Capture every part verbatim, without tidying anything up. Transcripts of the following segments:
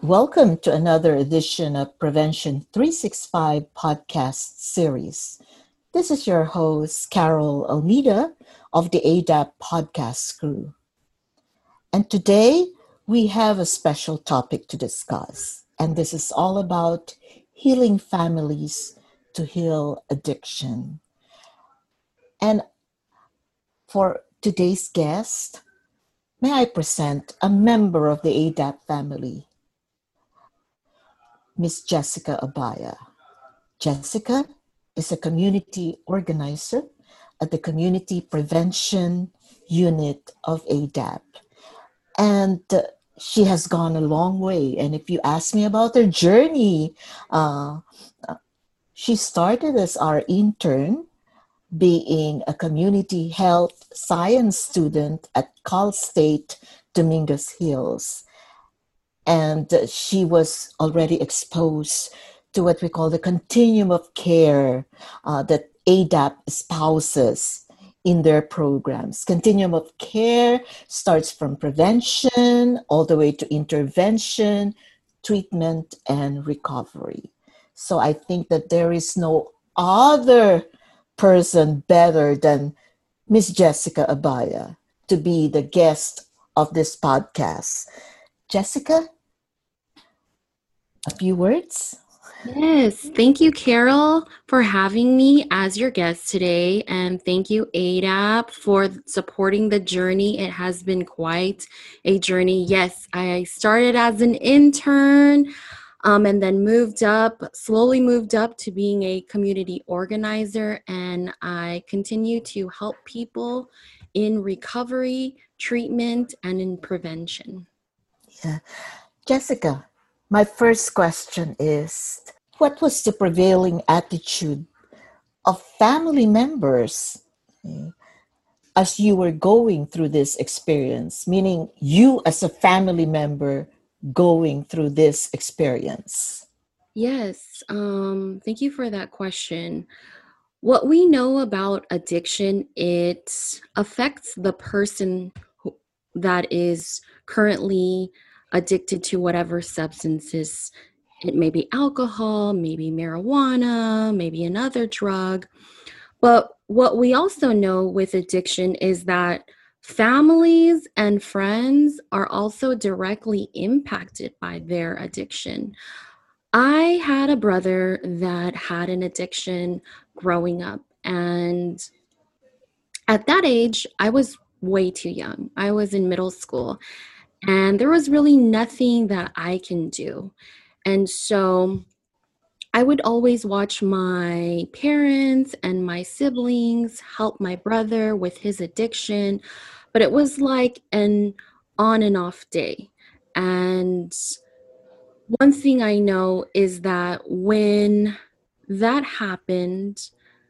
Welcome to another edition of Prevention three sixty-five podcast series. This is your host, Carol Almeida of the A D A P podcast crew. And today we have a special topic to discuss. And this is all about healing families to heal addiction. And for today's guest, may I present a member of the A D A P family, Miss Jessica Abaya. Jessica is a community organizer at the Community Prevention Unit of A D A P. And uh, she has gone a long way. And if you ask me about her journey, uh, she started as our intern, being a community health science student at Cal State Dominguez Hills. And she was already exposed to what we call the continuum of care uh, that A D A P espouses in their programs. Continuum of care starts from prevention all the way to intervention, treatment, and recovery. So I think that there is no other person better than Miss Jessica Abaya to be the guest of this podcast. Jessica, a few words? Yes, thank you, Carol, for having me as your guest today. And thank you, A D A P, for supporting the journey. It has been quite a journey. Yes, I started as an intern um, and then moved up, slowly moved up to being a community organizer. And I continue to help people in recovery, treatment, and in prevention. Yeah. Jessica, my first question is, what was the prevailing attitude of family members as you were going through this experience? Meaning you as a family member going through this experience. Yes, um, thank you for that question. What we know about addiction, it affects the person who, that is currently addicted to whatever substances. It may be alcohol, maybe marijuana, maybe another drug. But what we also know with addiction is that families and friends are also directly impacted by their addiction. I had a brother that had an addiction growing up, and at that age, I was way too young. I was in middle school, and there was really nothing that I can do. And so I would always watch my parents and my siblings help my brother with his addiction, but it was like an on and off day. And one thing I know is that when that happened,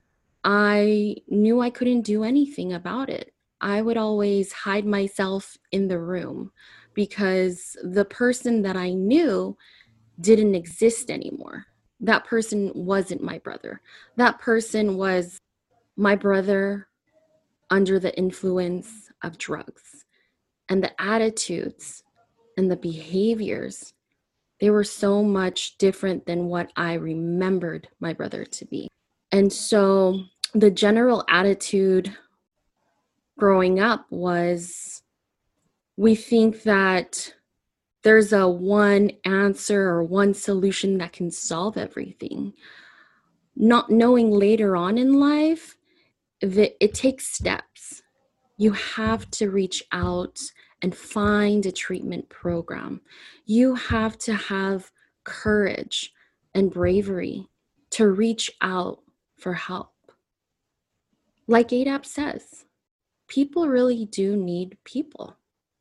I knew I couldn't do anything about it. I would always hide myself in the room because the person that I knew didn't exist anymore. That person wasn't my brother. That person was my brother under the influence of drugs. And the attitudes and the behaviors, they were so much different than what I remembered my brother to be. And so the general attitude growing up was, we think that there's a one answer or one solution that can solve everything. Not knowing later on in life that it takes steps. You have to reach out and find a treatment program. You have to have courage and bravery to reach out for help. Like A D A P says, people really do need people.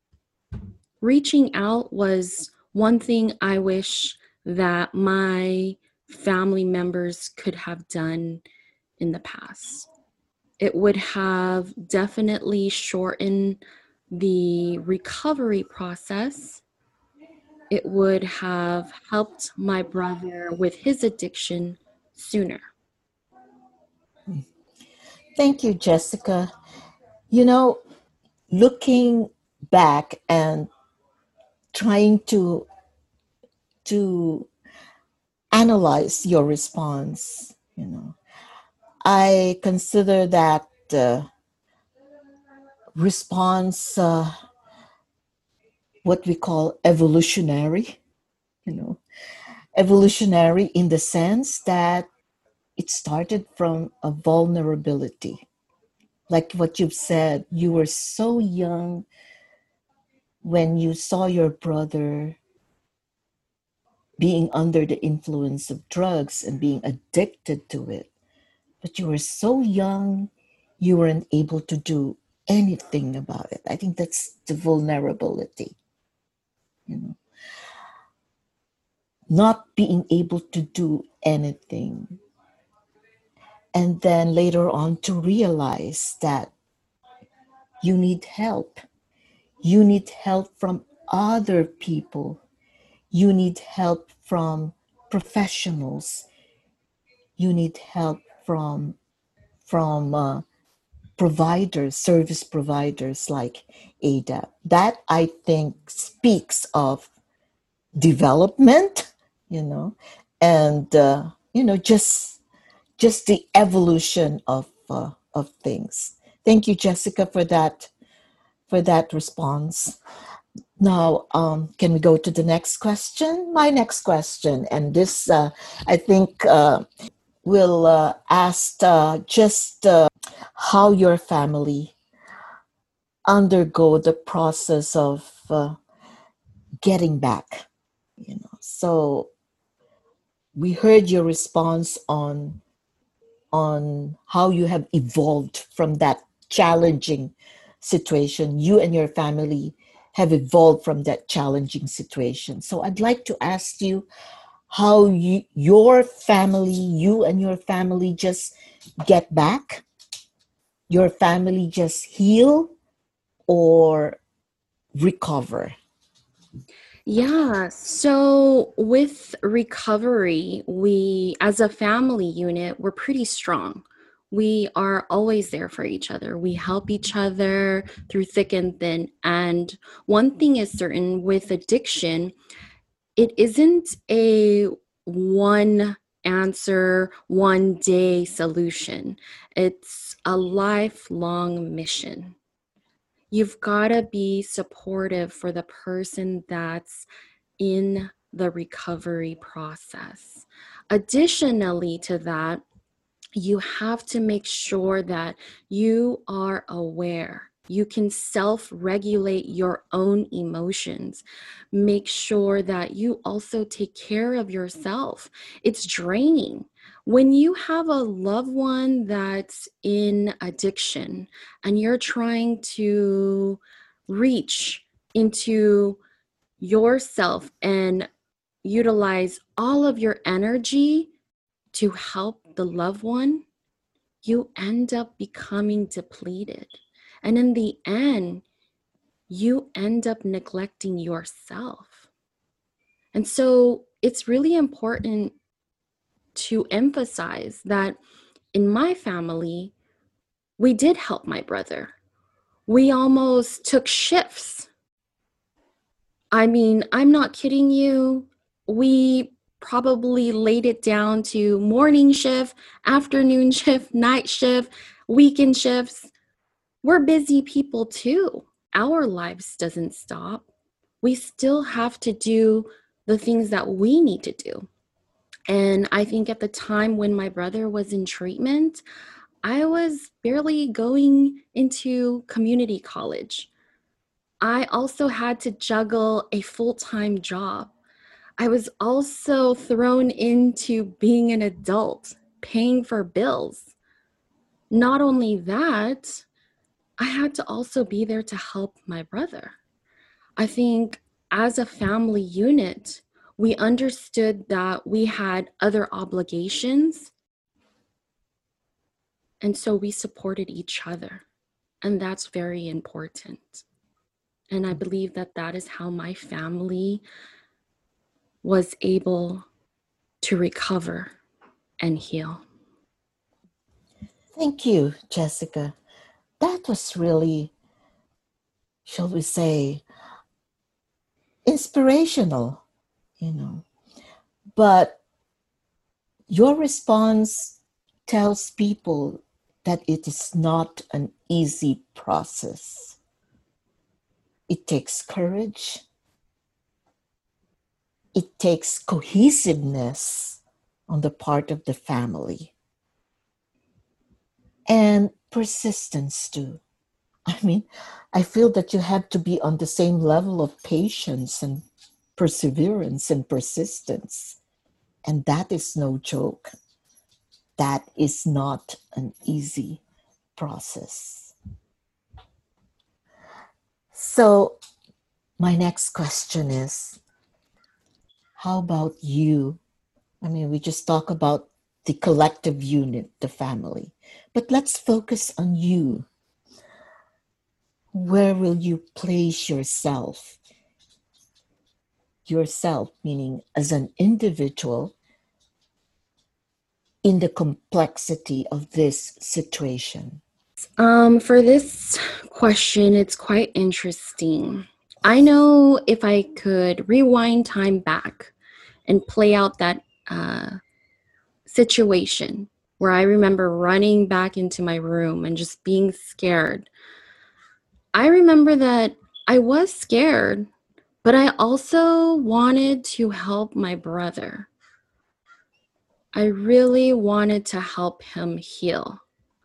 Reaching out was one thing I wish that my family members could have done in the past. It would have definitely shortened the recovery process. It would have helped my brother with his addiction sooner. Thank you, Jessica. You know, looking back and trying to to analyze your response, you know, I consider that uh, response uh, what we call evolutionary, you know, evolutionary in the sense that it started from a vulnerability. Like what you've said, you were so young when you saw your brother being under the influence of drugs and being addicted to it. But you were so young, you weren't able to do anything about it. I think that's the vulnerability, you know, not being able to do anything. And then later on to realize that you need help. You need help from other people. You need help from professionals. You need help from from uh, providers, service providers like A D A P. That I think speaks of development, you know, and uh, you know just just the evolution of uh, of things. Thank you, Jessica, for that for that response. Now, um, can we go to the next question? My next question, and this uh, I think uh, will uh, ask uh, just uh, how your family undergo the process of uh, getting back. You know, so we heard your response on on how you have evolved from that challenging situation. You and your family have evolved from that challenging situation. So I'd like to ask you how you, your family, you and your family just get back, your family just heal or recover. Yeah, so with recovery, we, as a family unit, we're pretty strong. We are always there for each other. We help each other through thick and thin. And one thing is certain with addiction, it isn't a one answer, one day solution. It's a lifelong mission. You've got to be supportive for the person that's in the recovery process. Additionally to that, you have to make sure that you are aware. You can self-regulate your own emotions. Make sure that you also take care of yourself. It's draining. When you have a loved one that's in addiction and you're trying to reach into yourself and utilize all of your energy to help the loved one, you end up becoming depleted. And in the end, you end up neglecting yourself. And so it's really important to emphasize that in my family, we did help my brother. We almost took shifts. I mean, I'm not kidding you. We probably laid it down to morning shift, afternoon shift, night shift, weekend shifts. We're busy people too. Our lives doesn't stop. We still have to do the things that we need to do. And I think at the time when my brother was in treatment, I was barely going into community college. I also had to juggle a full-time job. I was also thrown into being an adult, paying for bills. Not only that, I had to also be there to help my brother. I think as a family unit, we understood that we had other obligations, and so we supported each other, and that's very important. And I believe that that is how my family was able to recover and heal. Thank you, Jessica. That was really, shall we say, inspirational, you know. But your response tells people that it is not an easy process. It takes courage. It takes cohesiveness on the part of the family. And persistence too. I mean, I feel that you have to be on the same level of patience and perseverance and persistence. And that is no joke. That is not an easy process. So, my next question is, how about you? I mean, we just talk about the collective unit, the family, but let's focus on you. Where will you place yourself? Yourself, meaning as an individual, in the complexity of this situation? Um, for this question, it's quite interesting. I know if I could rewind time back and play out that uh, situation where I remember running back into my room and just being scared. I remember that I was scared, but I also wanted to help my brother. I really wanted to help him heal.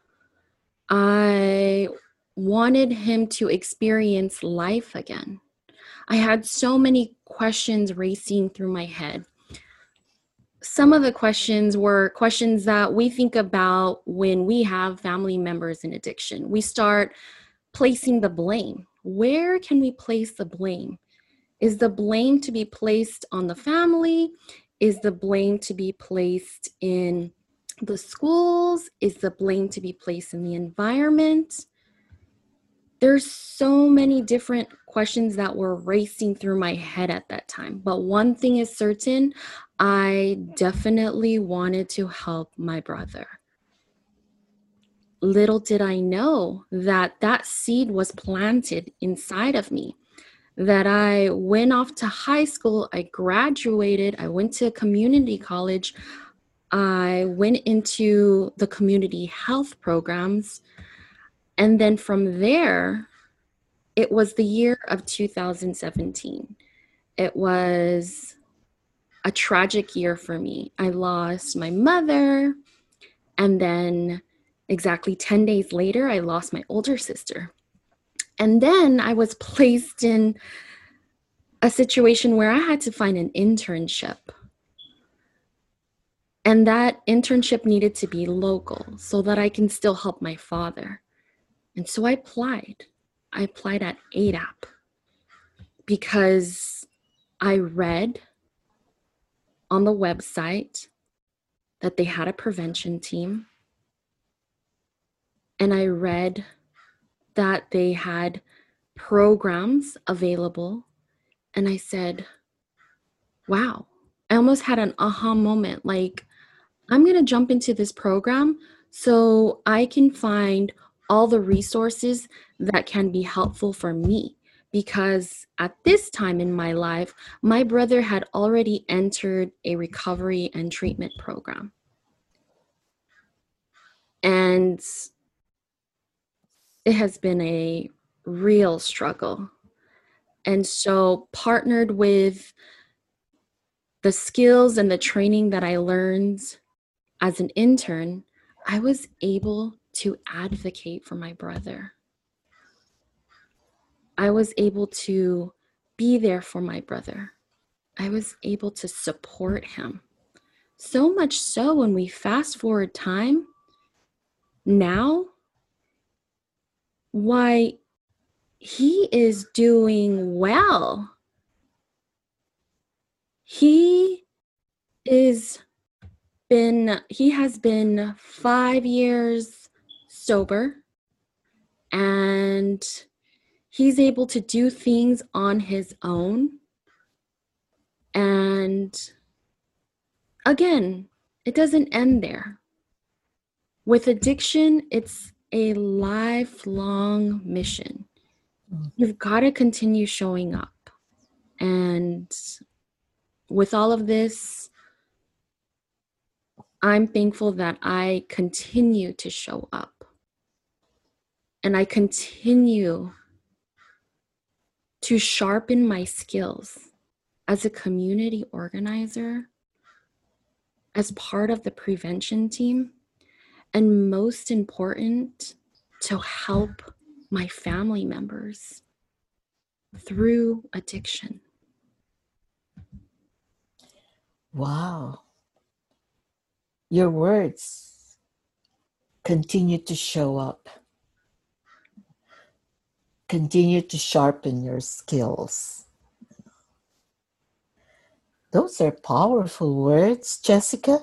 I wanted him to experience life again. I had so many questions racing through my head. Some of the questions were questions that we think about when we have family members in addiction. We start placing the blame. Where can we place the blame? Is the blame to be placed on the family? Is the blame to be placed in the schools? Is the blame to be placed in the environment? There's so many different questions that were racing through my head at that time. But one thing is certain, I definitely wanted to help my brother. Little did I know that that seed was planted inside of me, that I went off to high school, I graduated, I went to community college, I went into the community health programs, and then from there, it was the year of two thousand seventeen. It was a tragic year for me. I lost my mother, and then exactly ten days later, I lost my older sister. And then I was placed in a situation where I had to find an internship. And that internship needed to be local so that I can still help my father. And so I applied. I applied at A D A P because I read on the website that they had a prevention team. And I read that they had programs available. And I said, wow, I almost had an aha moment. Like, I'm going to jump into this program so I can find all the resources that can be helpful for me. Because at this time in my life, my brother had already entered a recovery and treatment program. And it has been a real struggle. And so partnered with the skills and the training that I learned as an intern, I was able to advocate for my brother. I was able to be there for my brother. I was able to support him. So much so when we fast forward time, now, why he is doing well. He is been, he has been five years sober, and he's able to do things on his own. And again, it doesn't end there. With addiction, it's a lifelong mission. You've got to continue showing up. And with all of this, I'm thankful that I continue to show up and I continue to sharpen my skills as a community organizer, as part of the prevention team, and most important, to help my family members through addiction. Wow. Your words continue to show up. Continue to sharpen your skills. Those are powerful words, Jessica.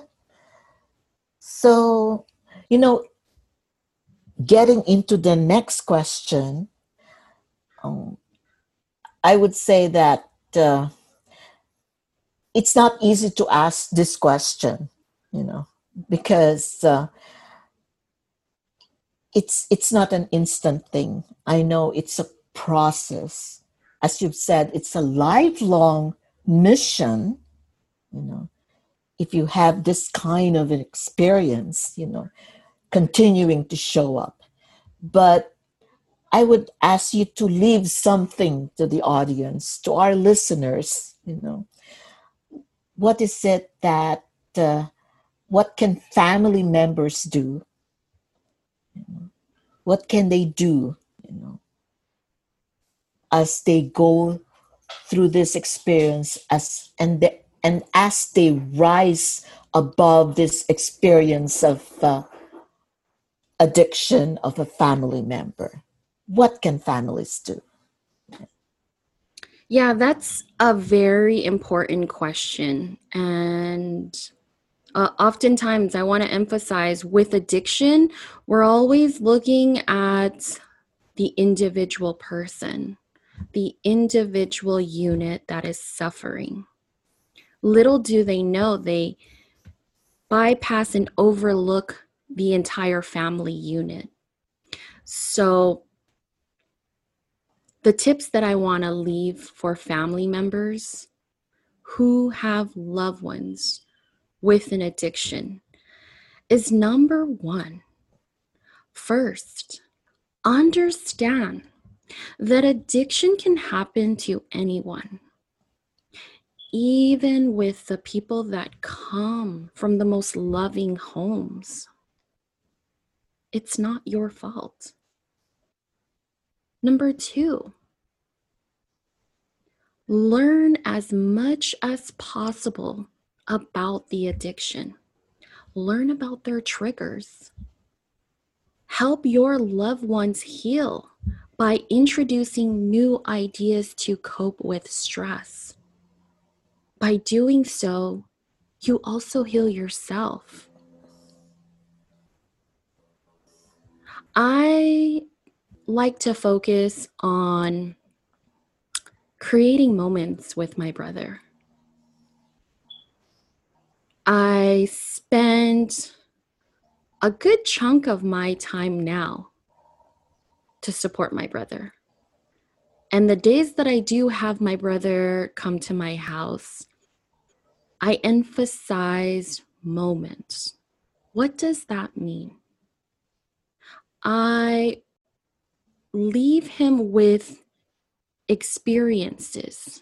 So, you know, getting into the next question, um, I would say that uh, it's not easy to ask this question, you know, because uh, it's it's not an instant thing. I know it's a process. As you've said, it's a lifelong mission, you know. If you have this kind of an experience, you know, continuing to show up. But I would ask you to leave something to the audience, to our listeners, you know. What is it that, uh, what can family members do? You know, what can they do, you know, as they go through this experience, as and the, and as they rise above this experience of uh, addiction of a family member? What can families do? Yeah, that's a very important question. And uh, oftentimes I want to emphasize with addiction, we're always looking at the individual person, the individual unit that is suffering. Little do they know they bypass and overlook the entire family unit. So the tips that I want to leave for family members who have loved ones with an addiction is number one, first, understand that addiction can happen to anyone, even with the people that come from the most loving homes. It's not your fault. Number two, learn as much as possible about the addiction. Learn about their triggers. Help your loved ones heal by introducing new ideas to cope with stress. By doing so, you also heal yourself. I like to focus on creating moments with my brother. I spend a good chunk of my time now to support my brother. And the days that I do have my brother come to my house, I emphasize moments. What does that mean? I leave him with experiences.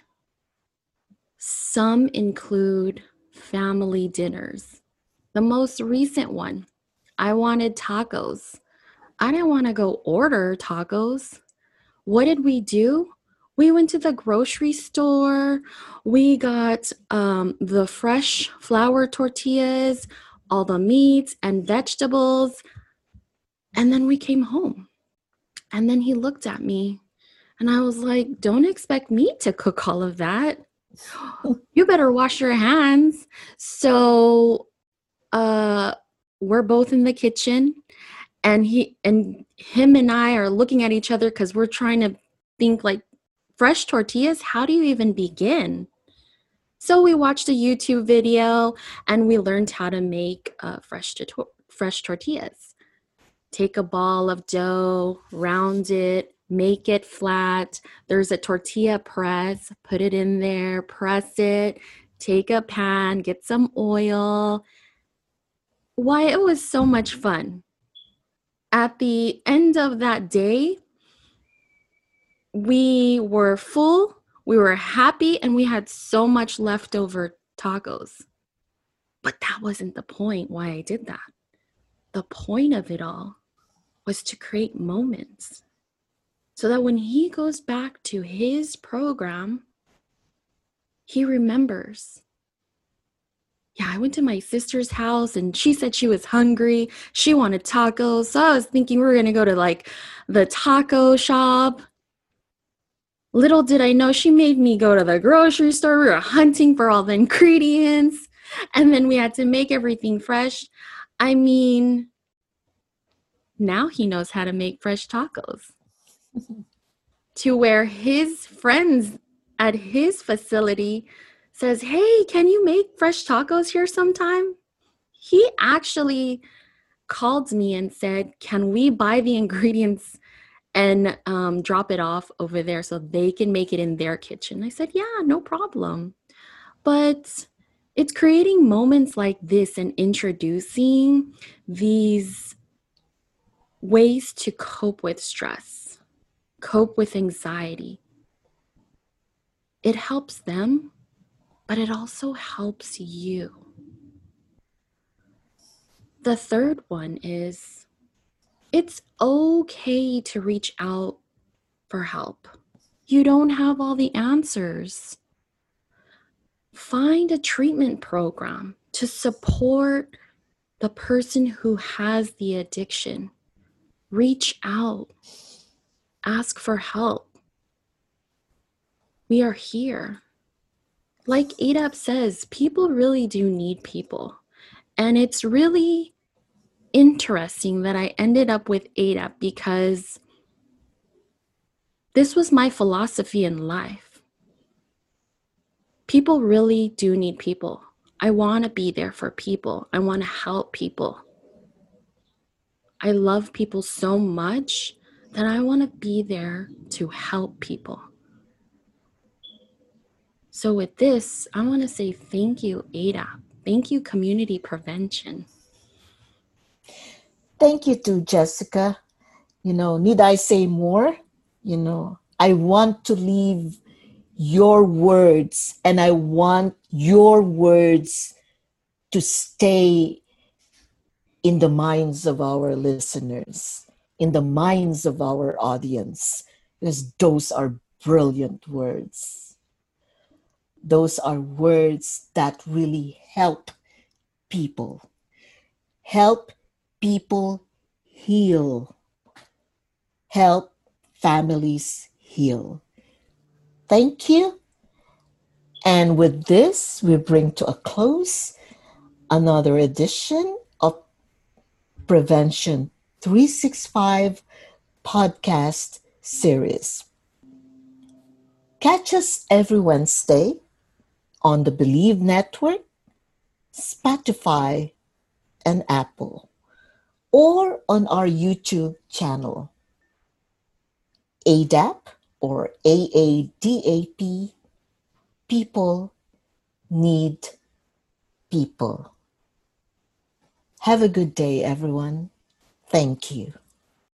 Some include family dinners. The most recent one, I wanted tacos. I didn't want to go order tacos. What did we do? We went to the grocery store. We got um, the fresh flour tortillas, all the meats and vegetables. And then we came home. And then he looked at me and I was like, don't expect me to cook all of that. You better wash your hands. So uh, we're both in the kitchen. And he and him and I are looking at each other because we're trying to think like, fresh tortillas? How do you even begin? So we watched a YouTube video and we learned how to make uh, fresh, to- fresh tortillas. Take a ball of dough, round it, make it flat. There's a tortilla press, put it in there, press it, take a pan, get some oil, why it was so much fun. At the end of that day, we were full, we were happy, and we had so much leftover tacos. But that wasn't the point why I did that. The point of it all was to create moments so that when he goes back to his program, he remembers. Yeah, I went to my sister's house and she said she was hungry. She wanted tacos. So I was thinking we were going to go to like the taco shop. Little did I know she made me go to the grocery store. We were hunting for all the ingredients. And then we had to make everything fresh. I mean, now he knows how to make fresh tacos. To where his friends at his facility says, hey, can you make fresh tacos here sometime? He actually called me and said, can we buy the ingredients and um, drop it off over there so they can make it in their kitchen? I said, yeah, no problem. But it's creating moments like this and introducing these ways to cope with stress, cope with anxiety. It helps them, but it also helps you. The third one is it's okay to reach out for help. You don't have all the answers. Find a treatment program to support the person who has the addiction. Reach out. Ask for help. We are here. Like A D A P says, people really do need people. And it's really interesting that I ended up with A D A P because this was my philosophy in life. People really do need people. I want to be there for people. I want to help people. I love people so much that I want to be there to help people. So with this, I want to say thank you, A D A P. Thank you, Community Prevention. Thank you to Jessica. You know, need I say more? You know, I want to leave your words and I want your words to stay in the minds of our listeners, in the minds of our audience, because those are brilliant words. Those are words that really help people, help people heal, help families heal. Thank you. And with this, we bring to a close another edition of Prevention three sixty-five podcast series. Catch us every Wednesday on the Believe Network, Spotify, and Apple, or on our YouTube channel, A D A P or A A D A P, People Need People. Have a good day, everyone. Thank you.